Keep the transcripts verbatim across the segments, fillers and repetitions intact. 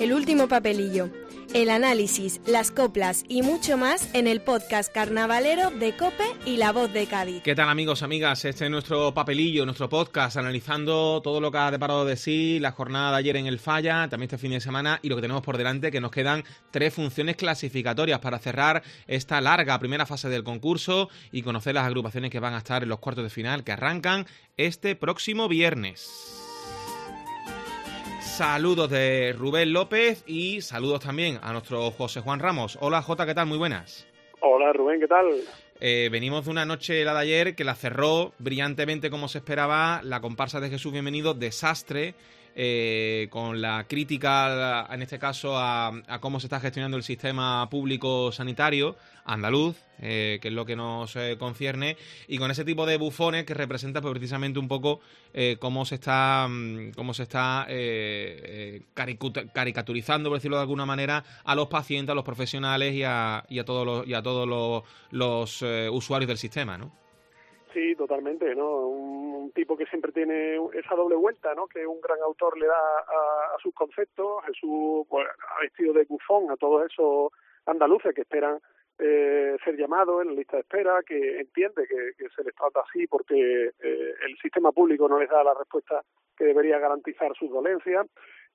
El último papelillo, el análisis, las coplas y mucho más en el podcast carnavalero de COPE y La Voz de Cádiz. ¿Qué tal, amigos, amigas? Este es nuestro papelillo, nuestro podcast, analizando todo lo que ha deparado de sí la jornada de ayer en el Falla, también este fin de semana, y lo que tenemos por delante, que nos quedan tres funciones clasificatorias para cerrar esta larga primera fase del concurso y conocer las agrupaciones que van a estar en los cuartos de final, que arrancan este próximo viernes. Saludos de Rubén López y saludos también a nuestro José Juan Ramos. Hola, Jota, ¿qué tal? Muy buenas. Hola, Rubén, ¿qué tal? Eh, venimos de una noche, la de ayer, que la cerró brillantemente como se esperaba la comparsa de Jesús Bienvenido, Desastre, eh, con la crítica, en este caso, a, a cómo se está gestionando el sistema público sanitario andaluz, eh, que es lo que nos eh, concierne, y con ese tipo de bufones que representa pues, precisamente un poco eh, cómo se está, cómo se está eh, eh, caricaturizando, por decirlo de alguna manera, a los pacientes, a los profesionales y a, y a todos los, y a todos los, los eh, usuarios del sistema, ¿no? Sí, totalmente, ¿no? Un, un tipo que siempre tiene esa doble vuelta, ¿no? Que un gran autor le da a, a sus conceptos. Jesús pues, ha vestido de bufón a todos esos andaluces que esperan eh, ser llamados en la lista de espera, que entiende que, que se les trata así porque eh, el sistema público no les da la respuesta que debería garantizar sus dolencias.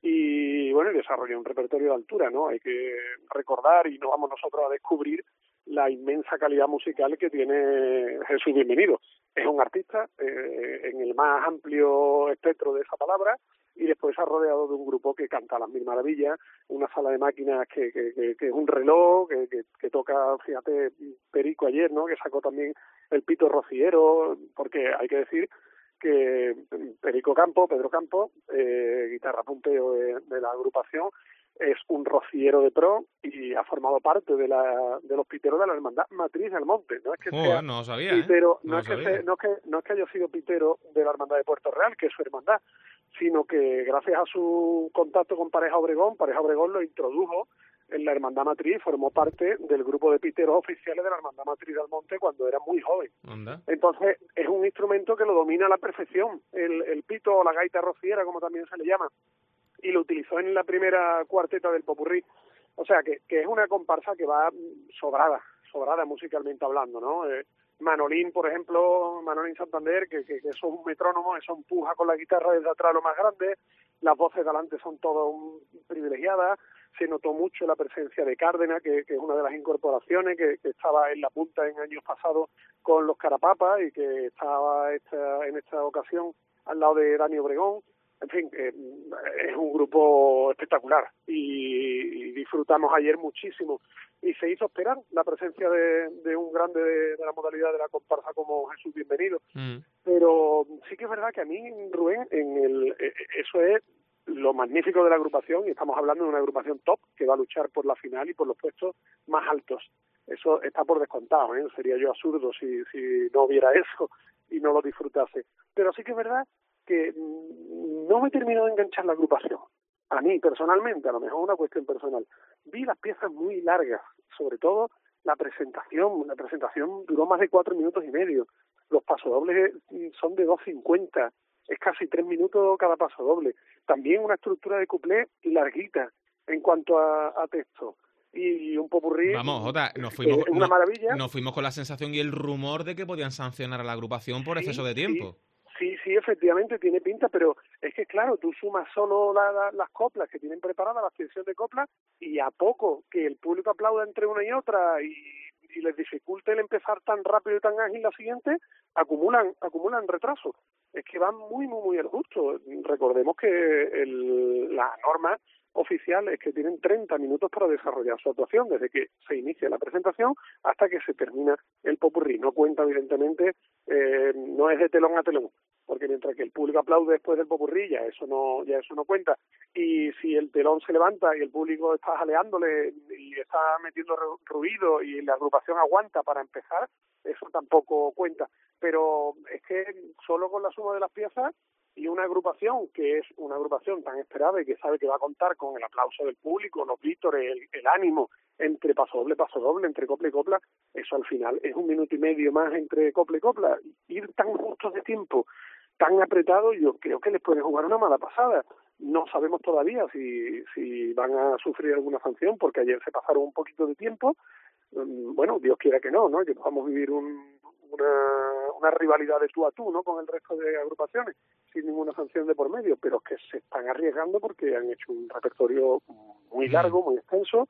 Y bueno, y desarrolla un repertorio de altura, ¿no? Hay que recordar, y no vamos nosotros a descubrir, la inmensa calidad musical que tiene Jesús Bienvenido. Es un artista eh, en el más amplio espectro de esa palabra, y después se ha rodeado de un grupo que canta a las mil maravillas, una sala de máquinas que, que, que, que es un reloj, que, que, que toca, fíjate, Perico ayer, ¿no? Que sacó también el pito rociero, porque hay que decir que Perico Campo, Pedro Campo, eh, guitarra punteo de, de la agrupación, es un rociero de pro y ha formado parte de la de los piteros de la Hermandad Matriz del Monte. No es que oh, sea no lo sabía, pitero, ¿eh? No no, lo es que sabía. se, no es que no es que haya sido pitero de la Hermandad de Puerto Real, que es su hermandad, sino que gracias a su contacto con Pareja Obregón, Pareja Obregón lo introdujo en la Hermandad Matriz, formó parte del grupo de piteros oficiales de la Hermandad Matriz del Monte cuando era muy joven. ¿Onda? Entonces, es un instrumento que lo domina a la perfección, el, el pito o la gaita rociera, como también se le llama, y lo utilizó en la primera cuarteta del popurrí. O sea, que, que es una comparsa que va sobrada, sobrada musicalmente hablando, ¿no? Eh, Manolín, por ejemplo, Manolín Santander, que, que, que eso es un metrónomo, eso empuja con la guitarra desde atrás lo más grande, las voces de adelante son todas privilegiadas, se notó mucho la presencia de Cárdenas, que, que es una de las incorporaciones que, que estaba en la punta en años pasados con los Carapapas y que estaba esta, en esta ocasión al lado de Dani Obregón. En fin, eh, es un grupo espectacular y, y disfrutamos ayer muchísimo. Y se hizo esperar la presencia de, de un grande de, de la modalidad de la comparsa como Jesús Bienvenido. Mm. Pero sí que es verdad que a mí, Rubén, en el, eso es lo magnífico de la agrupación, y estamos hablando de una agrupación top que va a luchar por la final y por los puestos más altos. Eso está por descontado, ¿eh? Sería yo absurdo si, si no viera eso y no lo disfrutase. Pero sí que es verdad que no me terminó de enganchar la agrupación. A mí, personalmente, a lo mejor una cuestión personal. Vi las piezas muy largas, sobre todo la presentación. La presentación duró más de cuatro minutos y medio. Los pasodobles son de dos cincuenta. Es casi tres minutos cada pasodoble. También una estructura de cuplé larguita en cuanto a, a texto. Y un popurrí. Vamos, Jota, nos fuimos, es una nos, maravilla. Nos fuimos con la sensación y el rumor de que podían sancionar a la agrupación por sí, exceso de tiempo. Sí. Sí, sí, efectivamente tiene pinta, pero es que claro, tú sumas solo la, la, las coplas que tienen preparadas, la extensión de coplas, y a poco que el público aplauda entre una y otra y, y les dificulte el empezar tan rápido y tan ágil la siguiente, acumulan acumulan retraso. Es que van muy, muy, muy al justo. Recordemos que el, la norma oficial es que tienen treinta minutos para desarrollar su actuación, desde que se inicia la presentación hasta que se termina el popurrí. No cuenta, evidentemente, eh, no es de telón a telón, porque mientras que el público aplaude después del popurrí, ya eso no, ya eso no cuenta. Y si el telón se levanta y el público está jaleándole y está metiendo ruido y la agrupación aguanta para empezar, eso tampoco cuenta. Pero es que solo con la suma de las piezas y una agrupación que es una agrupación tan esperada y que sabe que va a contar con el aplauso del público, los vítores, el, el ánimo entre paso doble, paso doble, entre copla y copla, eso al final es un minuto y medio más entre copla y copla. Ir tan justos de tiempo, tan apretado, yo creo que les puede jugar una mala pasada. No sabemos todavía si, si van a sufrir alguna sanción, porque ayer se pasaron un poquito de tiempo. Bueno, Dios quiera que no, ¿no? Que podamos vivir un, una, una rivalidad de tú a tú, ¿no? Con el resto de agrupaciones, sin ninguna sanción de por medio, pero es que se están arriesgando porque han hecho un repertorio muy largo, muy extenso,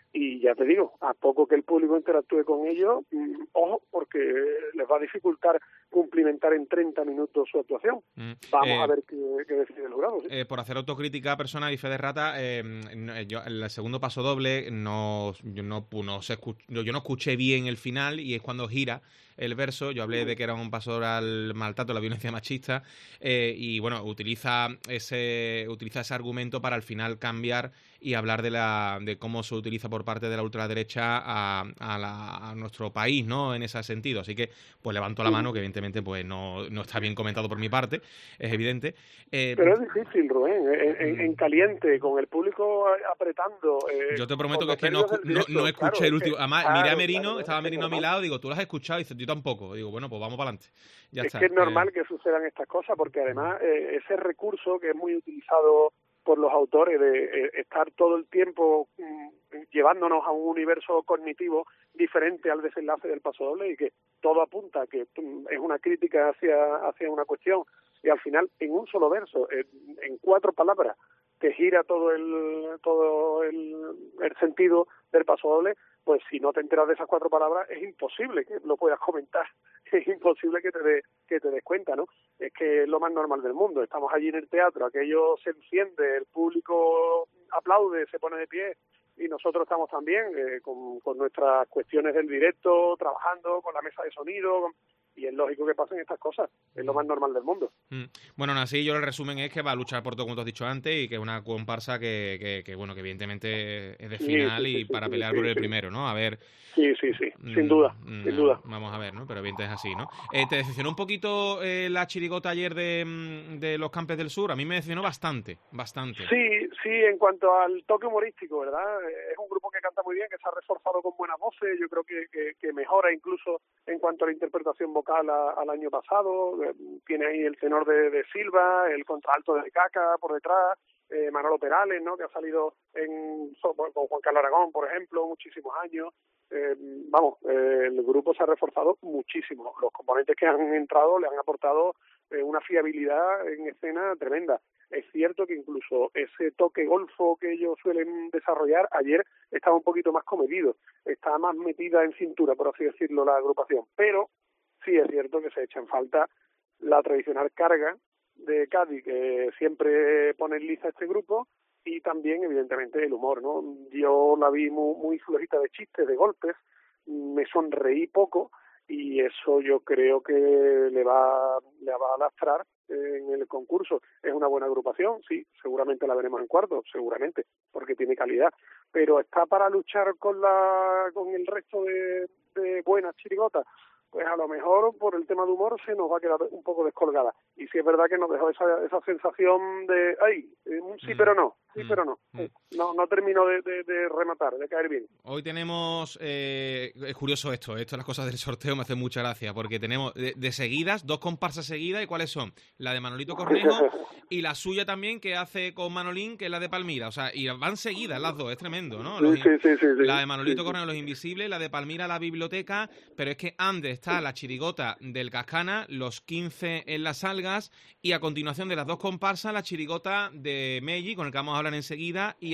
y ya te digo, a poco que el público interactúe con ellos, mmm, ojo, porque les va a dificultar cumplimentar en treinta minutos su actuación. Mm. Vamos eh, a ver qué, qué decide el jurado. ¿Sí? Eh, por hacer autocrítica personal y fe de rata, eh, yo, el segundo paso doble, no, yo, no, no se escuch, yo no escuché bien el final, y es cuando gira el verso. Yo hablé de que era un paso doble al maltrato, la violencia machista, eh, y bueno, utiliza ese utiliza ese argumento para al final cambiar y hablar de la de cómo se utiliza por parte de la ultraderecha a, a, la, a nuestro país, ¿no? En ese sentido. Así que pues levanto la mano, que evidentemente pues no, no está bien comentado por mi parte, es evidente. Eh, Pero es difícil, Rubén, en, en, en caliente, con el público apretando. Eh, yo te prometo que es que no, no, no escuché claro, el último. Es que, Además, claro, miré a Merino, claro, estaba Merino a mi lado, digo, ¿tú lo has escuchado? Y dice, yo tampoco. Digo, bueno, pues vamos para adelante. Ya es está. que es normal eh... que sucedan estas cosas, porque además eh, ese recurso que es muy utilizado por los autores de eh, estar todo el tiempo mmm, llevándonos a un universo cognitivo diferente al desenlace del paso doble, y que todo apunta a que mmm, es una crítica hacia hacia una cuestión, y al final en un solo verso, en, en cuatro palabras, te gira todo el todo el, el sentido del paso doble. Pues si no te enteras de esas cuatro palabras, es imposible que lo puedas comentar, es imposible que te de, que te des cuenta, ¿no? Es que es lo más normal del mundo. Estamos allí en el teatro, aquello se enciende, el público aplaude, se pone de pie, y nosotros estamos también eh, con, con nuestras cuestiones del directo, trabajando con la mesa de sonido, con, y es lógico que pasen estas cosas, es lo más normal del mundo. Mm. Bueno, aún así, yo el resumen es que va a luchar por todo, como tú has dicho antes, y que es una comparsa que, que, que bueno, que evidentemente es de final, sí, sí, y sí, para sí, pelear sí, por el sí. primero, ¿no? A ver... Sí, sí, sí, sin mm, duda, mm, sin duda. Vamos a ver, ¿no? Pero evidentemente es así, ¿no? Eh, ¿Te decepcionó un poquito eh, la chirigota ayer de, de los Campes del Sur? A mí me decepcionó bastante, bastante. Sí, sí, en cuanto al toque humorístico, ¿verdad? Es un grupo que canta muy bien, que se ha reforzado con buenas voces, yo creo que, que, que mejora incluso en cuanto a la interpretación vocal a, al año pasado. Tiene ahí el tenor de, de Silva, el contralto de Caca por detrás, eh, Manolo Perales, ¿no? Que ha salido en, con Juan Carlos Aragón, por ejemplo, muchísimos años. Eh, vamos, eh, el grupo se ha reforzado muchísimo. Los componentes que han entrado le han aportado eh, una fiabilidad en escena tremenda. Es cierto que incluso ese toque golfo que ellos suelen desarrollar, ayer estaba un poquito más comedido, estaba más metida en cintura, por así decirlo, la agrupación. Pero sí es cierto que se echa en falta la tradicional carga de Cádiz, que siempre pone en liza este grupo, y también, evidentemente, el humor, ¿no? Yo la vi muy, muy flojita de chistes, de golpes, me sonreí poco, y eso yo creo que le va, le va a lastrar en el concurso. Es una buena agrupación, sí, seguramente la veremos en cuarto, seguramente, porque tiene calidad, pero está para luchar con la con el resto de, de buenas chirigotas. Pues a lo mejor por el tema de humor se nos va a quedar un poco descolgada. Y sí es verdad que nos dejó esa esa sensación de, ay, sí pero no, sí pero no. No no termino de, de, de rematar, de caer bien. Hoy tenemos, eh, es curioso esto, esto las cosas del sorteo me hacen mucha gracia, porque tenemos de, de seguidas, dos comparsas seguidas, ¿y cuáles son? La de Manolito Cornejo y la suya también, que hace con Manolín, que es la de Palmira. O sea, y van seguidas las dos, es tremendo, ¿no? Los, sí, sí, sí, sí, la de Manolito sí, Cornejo, Los Invisibles, la de Palmira, La Biblioteca, pero es que antes está la chirigota del Cascana, Los quince en las Algas, y a continuación de las dos comparsas, la chirigota de Melli, con el que vamos a hablar enseguida, y,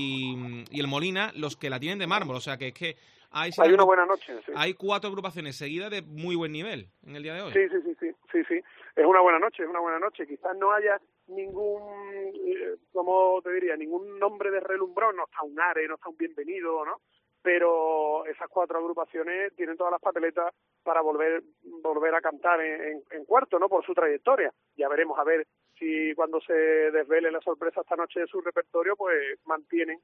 y, y el Molina, los que la tienen de mármol. O sea que es que hay, hay una buena noche. Sí. Hay cuatro agrupaciones seguidas de muy buen nivel en el día de hoy. Sí, sí, sí, sí, sí, sí. Es una buena noche, es una buena noche. Quizás no haya ningún, eh, como te diría, ningún nombre de relumbrón, no está un Are, no está un Bienvenido, ¿no? Pero esas cuatro agrupaciones tienen todas las papeletas para volver volver a cantar en, en, en cuarto, ¿no? Por su trayectoria. Ya veremos a ver si cuando se desvele la sorpresa esta noche de su repertorio, pues mantienen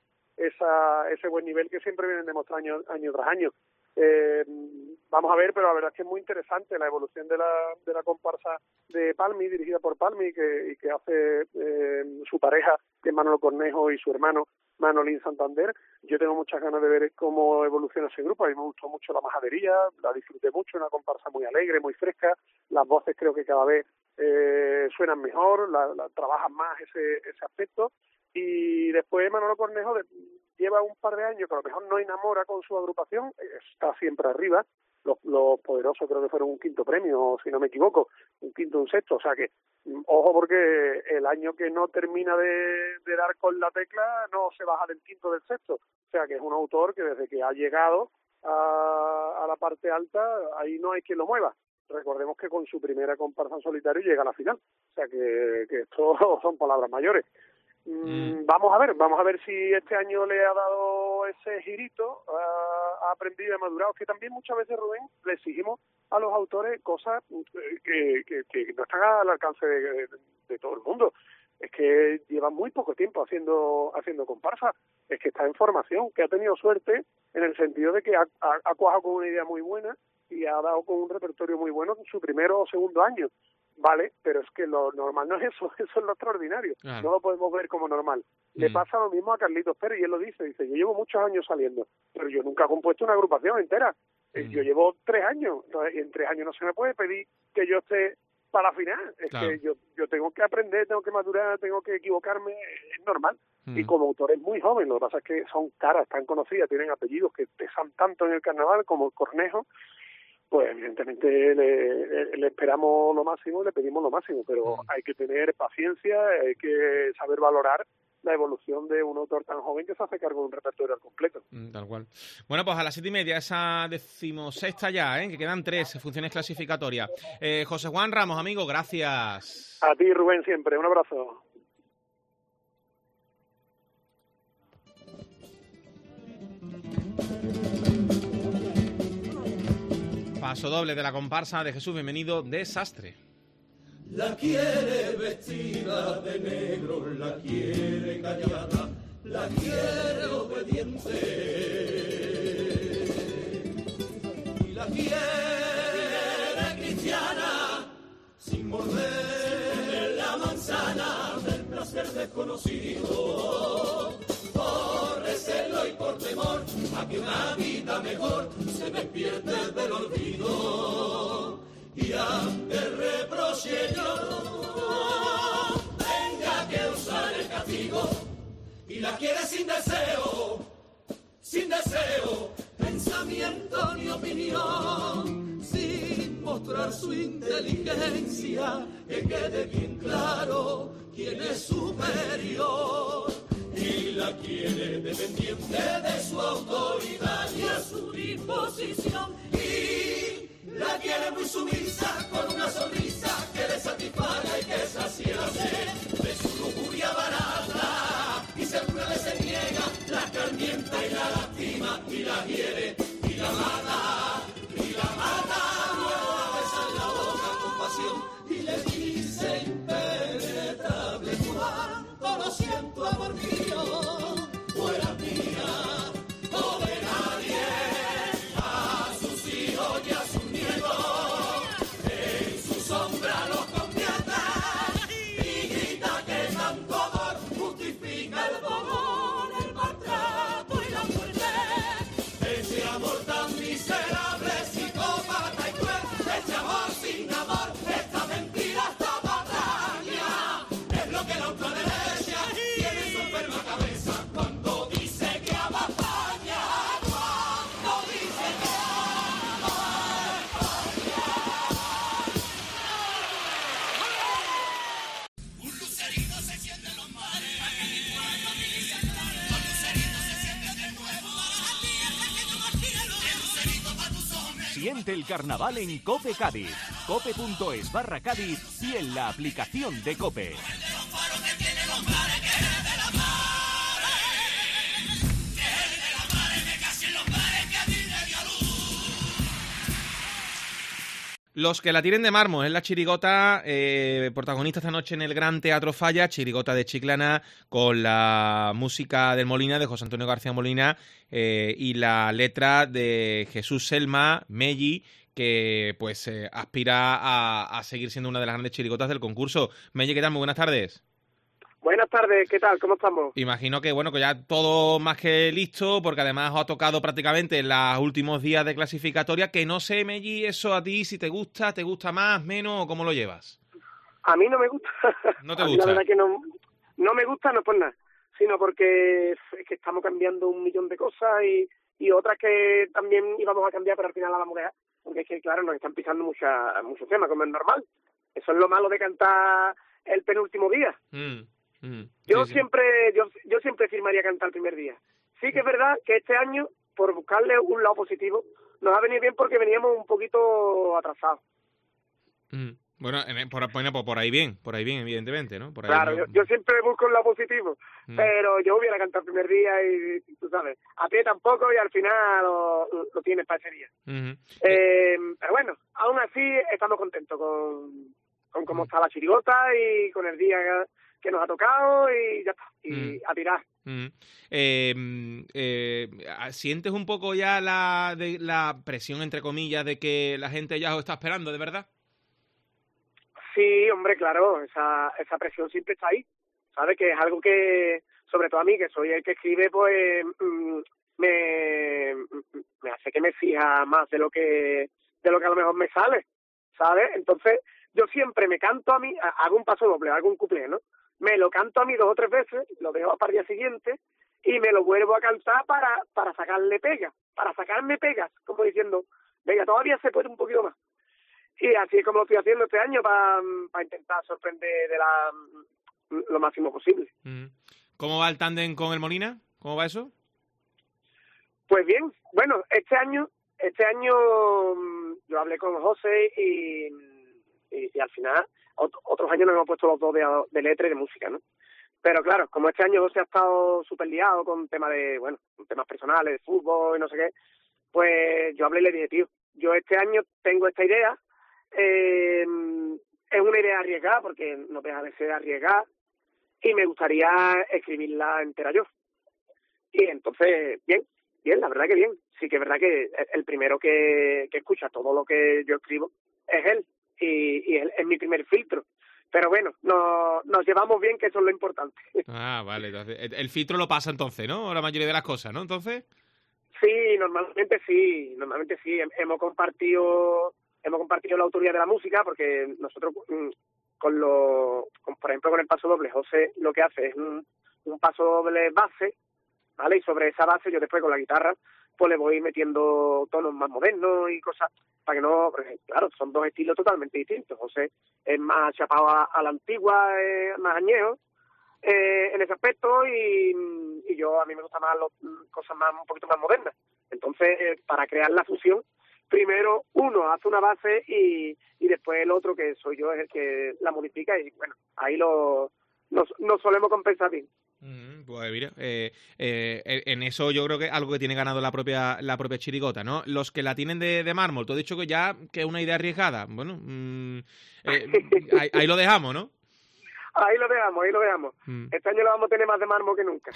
esa ese buen nivel que siempre vienen demostrando año, año tras año. Eh, vamos a ver, pero la verdad es que es muy interesante la evolución de la de la comparsa de Palmi, dirigida por Palmi, que, y que hace eh, su pareja, que es Manolo Cornejo, y su hermano Manolín Santander. Yo tengo muchas ganas de ver cómo evoluciona ese grupo. A mí me gustó mucho La Majadería, la disfruté mucho, una comparsa muy alegre, muy fresca. las voces creo que cada vez eh, suenan mejor, la, la, trabajan más ese, ese aspecto. Y después Manolo Cornejo de, lleva un par de años que a lo mejor no enamora con su agrupación, está siempre arriba. Los, los poderosos creo que fueron un quinto premio, si no me equivoco, un quinto, un sexto, o sea que, ojo, porque el año que no termina de, de dar con la tecla no se baja del quinto del sexto, o sea que es un autor que desde que ha llegado a, a la parte alta, ahí no hay quien lo mueva. Recordemos que con su primera comparsa en solitario llega a la final, o sea que, que esto son palabras mayores. Mm. Vamos a ver, vamos a ver si este año le ha dado ese girito, uh, ha aprendido y ha madurado. Es que también muchas veces, Rubén, le exigimos a los autores cosas que, que, que no están al alcance de, de, de todo el mundo. Es que lleva muy poco tiempo haciendo haciendo comparsa, es que está en formación, que ha tenido suerte en el sentido de que ha, ha, ha cuajado con una idea muy buena y ha dado con un repertorio muy bueno en su primero o segundo año. Vale, pero es que lo normal no es eso, eso es lo extraordinario, claro. No lo podemos ver como normal. Le mm. pasa lo mismo a Carlitos Pérez, y él lo dice, dice, yo llevo muchos años saliendo, pero yo nunca he compuesto una agrupación entera, mm. yo llevo tres años, entonces en tres años no se me puede pedir que yo esté para la final, es claro. que yo yo tengo que aprender, tengo que madurar, tengo que equivocarme, es normal, mm. y como autor es muy joven, lo que pasa es que son caras tan conocidas, tienen apellidos que pesan tanto en el carnaval como el Cornejo, pues evidentemente le, le, le esperamos lo máximo, le pedimos lo máximo, pero hay que tener paciencia, hay que saber valorar la evolución de un autor tan joven que se hace cargo de un repertorio al completo. Mm, tal cual. Bueno, pues a las siete y media, esa decimosexta ya, ¿eh? Que quedan tres funciones clasificatorias. Eh, José Juan Ramos, amigo, gracias. A ti, Rubén, siempre. Un abrazo. Paso doble de la comparsa de Jesús Bienvenido, Desastre. La quiere vestida de negro, la quiere callada, la quiere obediente y la quiere cristiana, sin morder la manzana del placer desconocido. Por recelo y por temor a que una vida mejor se despierte del olvido y ante el reproche yo tenga que usar el castigo y la quiere sin deseo, sin deseo, pensamiento ni opinión, sin mostrar su inteligencia, que quede bien claro quién es superior. Y la quiere dependiente de su autoridad y a su disposición. Y la quiere muy sumisa con una sonrisa que le satisfaga y que saciara de su lujuria barata. Y si alguna vez se niega, la escarmienta y la lastima y la hiere y la mata. Y la mata, luego la besa en la boca con pasión y le dice impenetrable cuánto lo siento, amor mío. Fuera mía, no de nadie, a sus hijos y a sus nietos, en su sombra los convierte y grita que tanto amor justifica el dolor, el maltrato y la muerte. Ese amor tan miserable, psicópata y cruel, ese amor sin amor, esta mentira, esta patraña, es lo que la ultraderecha tiene en su enferma cabeza. Cuando dice que ama España, cuando dice que ama España. Un lucerito se enciende en los mares, un lucerito se enciende de nuevo, a tierra que no más cielo, el lucerito para tus ojos. Siente el carnaval en Cope Cádiz, cope punto es barra Cádiz y en la aplicación de Cope. Los que la tienen de mármol es la chirigota, eh, protagonista esta noche en el Gran Teatro Falla, chirigota de Chiclana, con la música del Molina, de José Antonio García Molina, eh, y la letra de Jesús Selma, Melli, que pues eh, aspira a, a seguir siendo una de las grandes chirigotas del concurso. Melli, ¿qué tal? Muy buenas tardes. Buenas tardes, ¿qué tal? ¿Cómo estamos? Imagino que, bueno, que ya todo más que listo, porque además os ha tocado prácticamente en los últimos días de clasificatoria, que no sé, Melli, eso a ti, si te gusta, te gusta más, menos, o cómo lo llevas. A mí no me gusta. ¿No te a mí gusta? la verdad que no, no me gusta, no por nada, sino porque es que estamos cambiando un millón de cosas y, y otras que también íbamos a cambiar, pero al final la vamos a dejar, porque es que, claro, nos están pisando mucha, muchos temas, como es normal. Eso es lo malo de cantar el penúltimo día. Mm. Mm, yo sí, sí. siempre yo yo siempre firmaría cantar el primer día. Sí que es verdad que este año, por buscarle un lado positivo, nos ha venido bien porque veníamos un poquito atrasados. Mm. Bueno, en, por, bueno, por ahí bien, por ahí bien, evidentemente, ¿no? Por ahí Claro, no... yo, yo siempre busco un lado positivo, mm. pero yo hubiera cantado el primer día y, tú sabes, a pie tampoco y al final lo, lo, lo tienes para ese día. Uh-huh. Eh, pero bueno, aún así estamos contentos con, con cómo uh-huh. está la chirigota y con el día que nos ha tocado y ya está, y mm. a tirar. Mm. Eh, eh, ¿Sientes un poco ya la, de, la presión, entre comillas, de que la gente ya os está esperando, de verdad? Sí, hombre, claro, esa, esa presión siempre está ahí, ¿sabes? Que es algo que, sobre todo a mí, que soy el que escribe, pues mm, me, me hace que me fija más de lo que de lo que a lo mejor me sale, ¿sabes? Entonces, yo siempre me canto a mí, hago un paso doble, hago un cuplé, ¿no? Me lo canto a mí dos o tres veces, lo dejo para el día siguiente y me lo vuelvo a cantar para, para sacarle pega, para sacarme pegas, como diciendo, venga, todavía se puede un poquito más. Y así es como lo estoy haciendo este año para, para intentar sorprender de la lo máximo posible. ¿Cómo va el tándem con el Molina? ¿Cómo va eso? Pues bien, bueno, este año este año yo hablé con José y, y, y al final ot- otros años nos hemos puesto los dos de, de letra y de música, ¿no? Pero claro, como este año José ha estado súper liado con temas de, bueno, temas personales, de fútbol y no sé qué, pues yo hablé y le dije, tío, yo este año tengo esta idea. Eh, es una idea arriesgada porque no deja de ser arriesgada y me gustaría escribirla entera yo. Y entonces, bien, bien, la verdad que bien. Sí que es verdad que el primero que, que escucha todo lo que yo escribo es él y, y él es mi primer filtro. Pero bueno, no, nos llevamos bien, que eso es lo importante. Ah, vale. Entonces, el filtro lo pasa entonces, ¿no? La mayoría de las cosas, ¿no? Entonces... Sí, normalmente sí, normalmente sí. Hemos compartido... Hemos compartido la autoría de la música porque nosotros, con lo, con, por ejemplo, con el paso doble, José lo que hace es un, un paso doble base, ¿vale? Y sobre esa base yo después con la guitarra pues le voy metiendo tonos más modernos y cosas para que no, porque claro, son dos estilos totalmente distintos. José es más chapado a, a la antigua, eh, más añejo eh, en ese aspecto y, y yo a mí me gustan más los, cosas más un poquito más modernas. Entonces, eh, para crear la fusión, primero uno hace una base y, y después el otro, que soy yo, es el que la modifica y bueno, ahí lo nos, nos solemos compensar bien. Mm, pues mira, eh, eh, en eso yo creo que algo que tiene ganado la propia la propia chirigota, ¿no? Los que la tienen de, de mármol, tú has dicho que ya que es una idea arriesgada. Bueno, mm, eh, ahí, ahí lo dejamos, ¿no? Ahí lo dejamos, ahí lo dejamos. Mm. Este año lo vamos a tener más de mármol que nunca.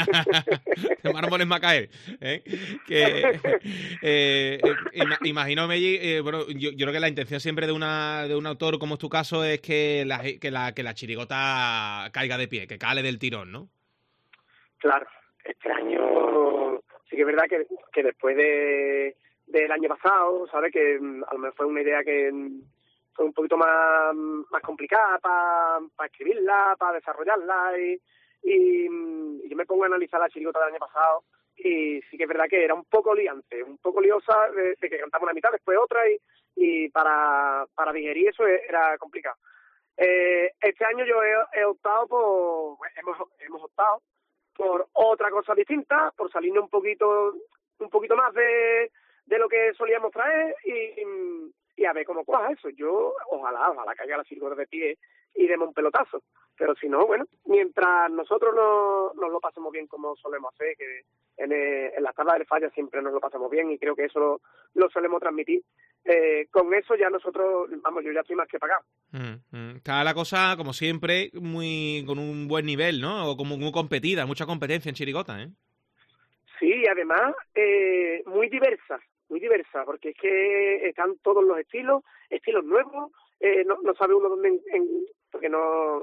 De mármol es Macaé, ¿eh? Que, eh, eh, imagino, Melli, eh, bueno, yo, yo creo que la intención siempre de una de un autor como es tu caso es que la, que la que la chirigota caiga de pie, que cale del tirón, ¿no? Claro, este año sí que es verdad que, que después de del año pasado, ¿sabes? Que a lo mejor fue una idea que fue un poquito más, más complicada para pa escribirla, para desarrollarla y, y, y yo me pongo a analizar la chirigota del año pasado y sí que es verdad que era un poco liante, un poco liosa de, de que cantamos una mitad, después otra y, y para, para digerir eso era complicado. Eh, este año yo he, he optado por, hemos, hemos optado por otra cosa distinta, por salirnos un poquito un poquito más de, de lo que solíamos traer y, y a ver cómo cuaja eso. Yo ojalá, ojalá caiga la chirigota de pie y demos un pelotazo. Pero si no, bueno, mientras nosotros no, nos lo pasemos bien como solemos hacer, que en, el, en las tablas del falla siempre nos lo pasamos bien y creo que eso lo, lo solemos transmitir, eh, con eso ya nosotros, vamos, yo ya estoy más que pagado. Mm, mm. Está la cosa, como siempre, muy con un buen nivel, ¿no? O como muy competida, mucha competencia en chirigota, ¿eh? Sí, además, eh, muy diversa, muy diversa, porque es que están todos los estilos, estilos nuevos, eh, no, no sabe uno dónde, en, en, porque no...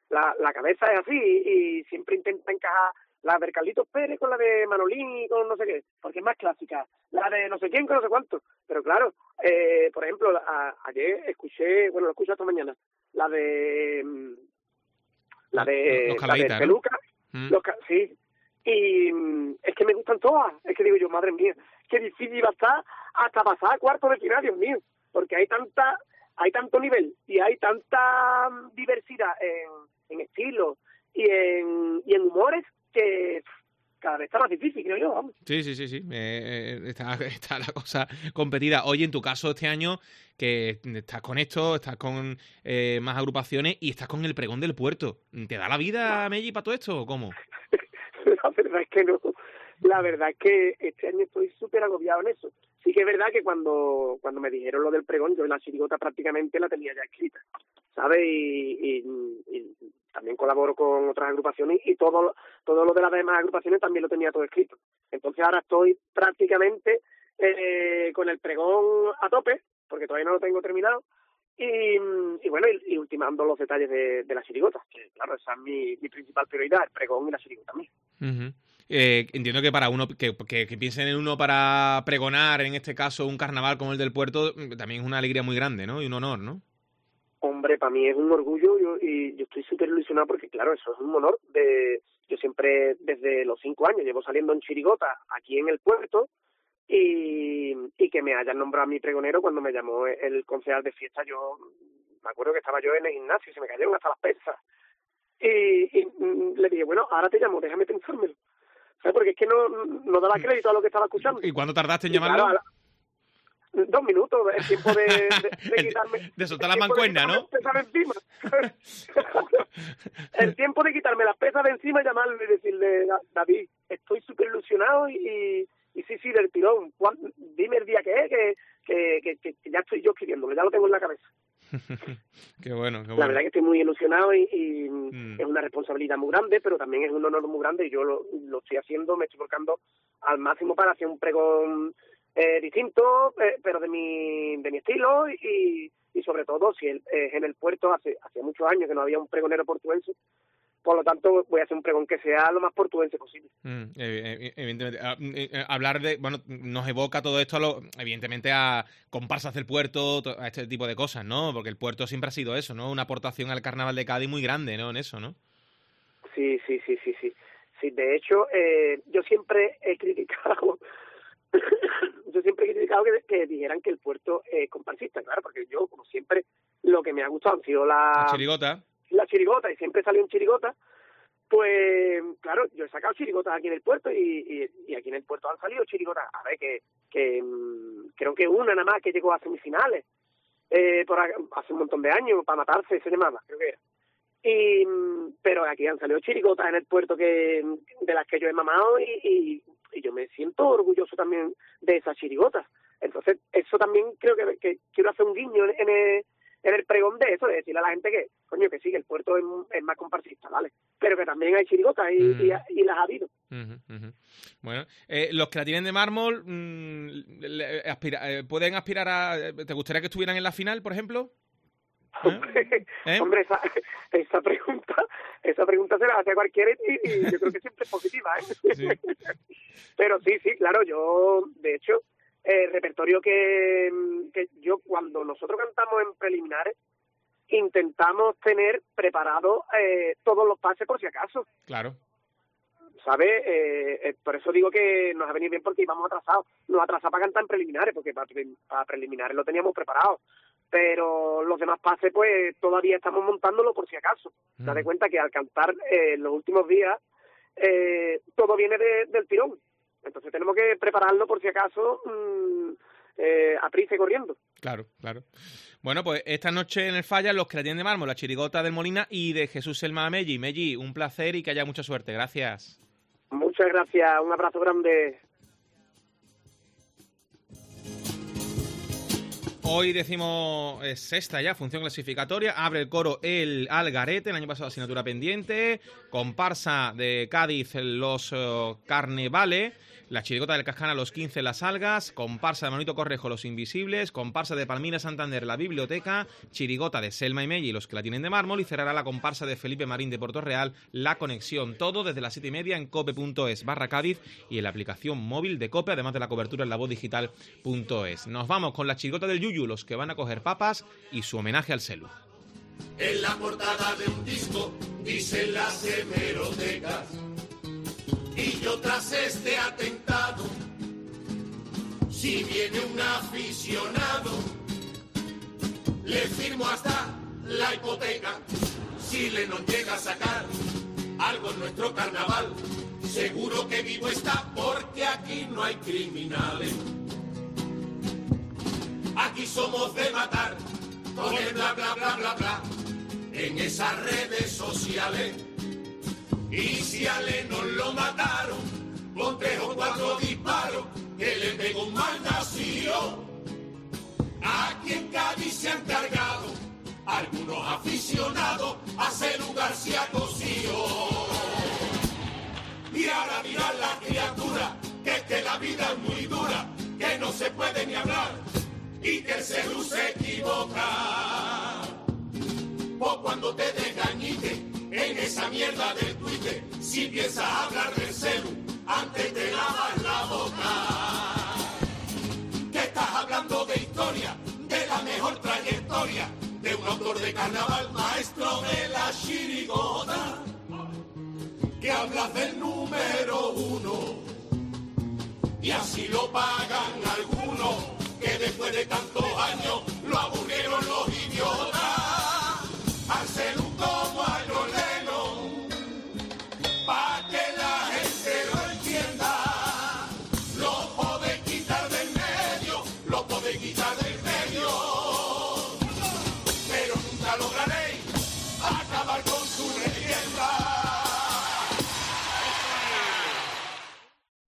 la, la cabeza es así y siempre intenta encajar la de Carlitos Pérez con la de Manolín y con no sé qué, porque es más clásica, la de no sé quién con no sé cuánto, pero claro, eh, por ejemplo, a, ayer escuché, bueno, lo escuché esta mañana, la de la de, los, los la de Calaíta, Peluca, ¿no? los, sí, y mm, es que me gustan todas, es que digo yo, madre mía, qué difícil va a estar hasta pasar a cuarto de final, Dios mío, porque hay tanta, hay tanto nivel y hay tanta diversidad en, en estilos y en, y en humores que cada vez está más difícil, creo yo, vamos. Sí, sí, sí, sí. Eh, está, está la cosa competida. Oye, en tu caso este año, que estás con esto, estás con eh, más agrupaciones y estás con el pregón del puerto. ¿Te da la vida, Melli, para todo esto o cómo? La verdad es que no. La verdad es que este año estoy súper agobiado en eso. Sí que es verdad que cuando cuando me dijeron lo del pregón, yo la chirigota prácticamente la tenía ya escrita, ¿sabes? Y, y, y también colaboro con otras agrupaciones y todo, todo lo de las demás agrupaciones también lo tenía todo escrito. Entonces ahora estoy prácticamente eh, con el pregón a tope, porque todavía no lo tengo terminado, y, y bueno, y, y ultimando los detalles de, de la chirigota, que claro, esa es mi, mi principal prioridad, el pregón y la chirigota también. Uh-huh. Eh, entiendo que para uno que, que, que piensen en uno para pregonar, en este caso un carnaval como el del puerto, también es una alegría muy grande, ¿no? Y un honor, ¿no? Hombre, para mí es un orgullo yo, y yo estoy súper ilusionado porque, claro, eso es un honor. De Yo siempre, desde los cinco años, llevo saliendo en chirigota aquí en el puerto y, y que me hayan nombrado a mi pregonero cuando me llamó el concejal de fiesta. Yo me acuerdo que estaba yo en el gimnasio y se me cayeron hasta las pesas. Y, y le dije, bueno, ahora te llamo, déjame pensármelo. ¿Sabes? Porque es que no, no daba crédito a lo que estaba escuchando. ¿Y cuándo tardaste en y llamarlo? Claro, dos minutos, el tiempo de, de, de quitarme... De soltar la mancuerna, ¿no? Encima. El tiempo de quitarme las pesas de encima y llamarle y decirle, David, estoy súper ilusionado y, y, y sí, sí, del tirón. Dime el día que es, que, que, que, que ya estoy yo escribiéndolo, ya lo tengo en la cabeza. Qué bueno, qué bueno. La verdad que estoy muy ilusionado y, y mm. es una responsabilidad muy grande, pero también es un honor muy grande y yo lo, lo estoy haciendo, me estoy volcando al máximo para hacer un pregón eh, distinto, eh, pero de mi de mi estilo y, y sobre todo si el, eh, en el puerto hace hace muchos años que no había un pregonero portuense, por lo tanto voy a hacer un pregón que sea lo más portuense posible. Mm, evidentemente, hablar de, bueno, nos evoca todo esto, a lo, evidentemente, a comparsas del puerto, a este tipo de cosas, ¿no? Porque el puerto siempre ha sido eso, ¿no? Una aportación al carnaval de Cádiz muy grande, ¿no? En eso, ¿no? Sí, sí, sí, sí, sí. Sí, de hecho, eh, yo siempre he criticado, yo siempre he criticado que, que dijeran que el puerto es comparsista, claro, porque yo, como siempre, lo que me ha gustado han sido la... La chirigota. la chirigota, y siempre salió en chirigota, pues claro, yo he sacado chirigotas aquí en el puerto y, y, y aquí en el puerto han salido chirigotas, a ver, que, que mmm, creo que una nada más que llegó a semifinales, eh, por hace un montón de años, para matarse se llamaba, creo que era. Y, pero aquí han salido chirigotas en el puerto que de las que yo he mamado y, y, y yo me siento orgulloso también de esas chirigotas. Entonces, eso también creo que, que quiero hacer un guiño en, en el en el pregón de eso, de decirle a la gente que, coño, que sí, que el puerto es, es más comparsista, ¿vale? Pero que también hay chirigotas y, mm. y, y las ha habido. Uh-huh, uh-huh. Bueno, eh, los que la tienen de mármol, mmm, le, aspira, eh, ¿pueden aspirar a... ¿Te gustaría que estuvieran en la final, por ejemplo? ¿Eh? Hombre, ¿Eh? hombre esa, esa pregunta esa pregunta se la hace a cualquiera y, y yo creo que siempre es positiva, ¿eh? Sí. Pero sí, sí, claro, yo, de hecho... El repertorio que, que yo cuando nosotros cantamos en preliminares intentamos tener preparados eh, todos los pases por si acaso. Claro. ¿Sabes? Eh, eh, por eso digo que nos ha venido bien porque íbamos atrasados. Nos atrasamos para cantar en preliminares porque para, para preliminares lo teníamos preparado. Pero los demás pases pues todavía estamos montándolo por si acaso. Mm. Date cuenta que al cantar eh, en los últimos días eh, todo viene de, del tirón. Entonces tenemos que prepararlo por si acaso mmm, eh, a prisa y corriendo. Claro, claro. Bueno, pues esta noche en el Falla, los que la tienen de mármol, la chirigota del Molina y de Jesús Selma Melli. Melli, un placer y que haya mucha suerte. Gracias. Muchas gracias. Un abrazo grande. Hoy decimos eh, sexta ya, función clasificatoria. Abre el coro El Algarete, el año pasado asignatura pendiente. Comparsa de Cádiz, Los uh, Carnevale. La Chirigota del Cascana, Los quince, Las Algas. Comparsa de Manolito Correjo, Los Invisibles. Comparsa de Palmira Santander, La Biblioteca. Chirigota de Selma y Melli, Los que la tienen de mármol. Y cerrará la comparsa de Felipe Marín de Puerto Real, La Conexión. Todo desde las siete y media en cope.es barra Cádiz y en la aplicación móvil de Cope, además de la cobertura en la voz digital punto es. Nos vamos con la Chirigota del Yuyu, Los que van a coger papas, y su homenaje al Celu. En la portada de un disco dicen las hemerotecas, y yo tras este atentado, si viene un aficionado, le firmo hasta la hipoteca. Si le nos llega a sacar algo en nuestro carnaval, seguro que vivo está, porque aquí no hay criminales. Aquí somos de matar, con el bla bla bla bla bla, en esas redes sociales. Y si a Lennon lo mataron, con tres o cuatro disparos, que le pegó un mal nacido. Aquí en Cádiz se han cargado algunos aficionados a ese lugar se ha cosido. Y ahora dirán la criatura que es que la vida es muy dura, que no se puede ni hablar y que el celu se equivoca. Pues cuando te desgañique en esa mierda del Twitter, si piensas hablar del celu, antes te lavas la boca. Que estás hablando de historia, de la mejor trayectoria, de un autor de carnaval, maestro de la chirigota, que hablas del número uno, y así lo pagan algunos, que después de tanto